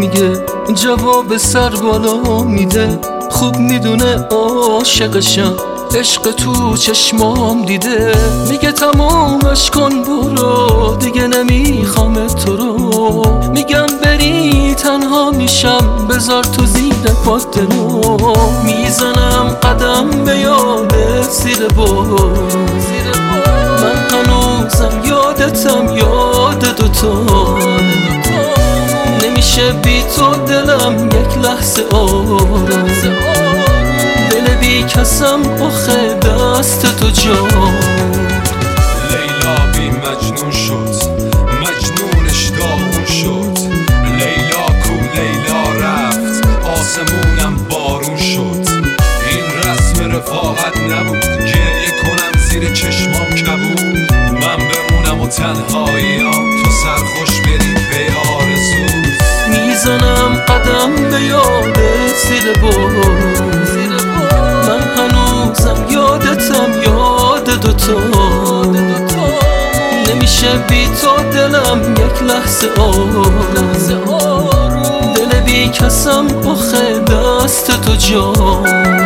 دیگه جواب سر بالا میده. خوب میدونه عاشقشم، عشق تو چشمام دیده. میگه تمامش کن برو، دیگه نمیخوام تو رو. میگم بری تنها میشم، بذار تو زیر پات رو. میزنم قدم به یاد زیر بار، من هنوزم یادتم، یاد دوتا. نمیشه بی تو دلم یک لحظه آروم، دل بی کسم آخه دست تو جان. لیلا بی مجنون شد، مجنونش داغون شد. لیلا کو لیلا رفت، آسمونم بارون شد. این رسم رفاقت نبود، گریه کنم زیر چشمام کبود. من بمونم و تنهاییام، تو سرخوش بری به آرزو. میزنم قدم به یاد زیر بار، من هنوزم یادتم، یاد دوتا. نمیشه بی تو دلم یک لحظه آروم، دل بی کسم آخه دست تو جان.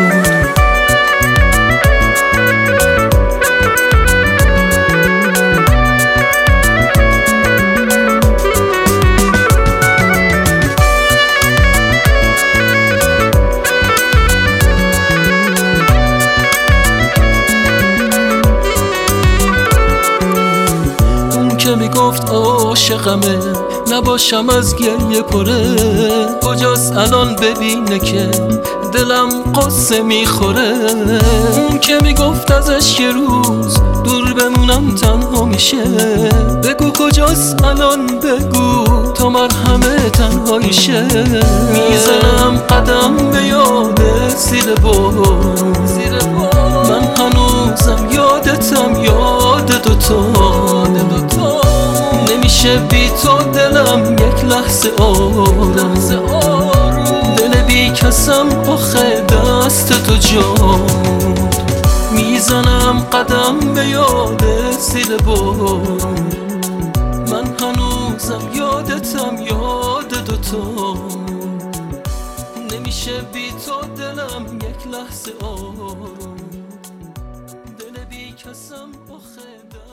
که میگفت عاشقمه، نباشم از گریه پره. کجاست الان ببینه که دلم قصه میخوره. اون که میگفت ازش یه روز دور بمونم تنها میشه. بگو کجاست الان، بگو تا مرهم تنهاییشه. میزنم قدم به یاد زیر بار، من هنوزم یادتم، یاد دوتا. نمیشه بی تو دلم یک لحظه آروم، دل بی کسم آخه دست تو جان. میزنم قدم به یاد زیر بار، من هنوزم یادتم، یاد دوتا. نمیشه بی تو دلم یک لحظه آروم، دل بی کسم آخه